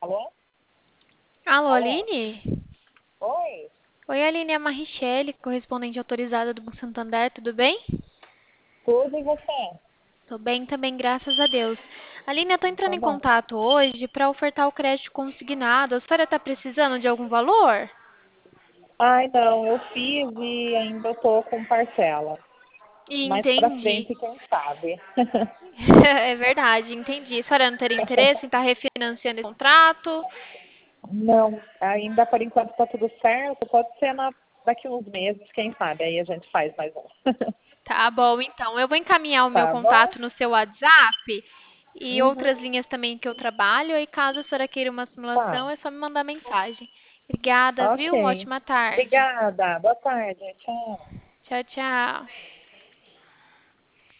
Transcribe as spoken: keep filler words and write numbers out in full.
Alô? Alô, Alô? Aline? Oi? Oi, Aline, é a Marichele, correspondente autorizada do Banco Santander, tudo bem? Tudo e você? Tô bem também, graças a Deus. Aline, eu tô entrando Tá em bom. contato hoje para ofertar o crédito consignado. A senhora tá precisando de algum valor? Ai, não, eu fiz e ainda tô com parcela. Mais pra Entendi. frente, quem sabe? É verdade, entendi. A senhora não teria interesse em estar refinanciando esse contrato? Não, ainda por enquanto tá tudo certo. Pode ser na, daqui uns meses, quem sabe? Aí a gente faz mais um. Tá bom, então. Eu vou encaminhar o meu Tá bom? contato no seu WhatsApp e Uhum. outras linhas também que eu trabalho. E caso a senhora queira uma Tá. simulação, é só me mandar mensagem. Obrigada, viu? Uma Ok. ótima tarde. Obrigada. Boa tarde. Tchau. Tchau, tchau.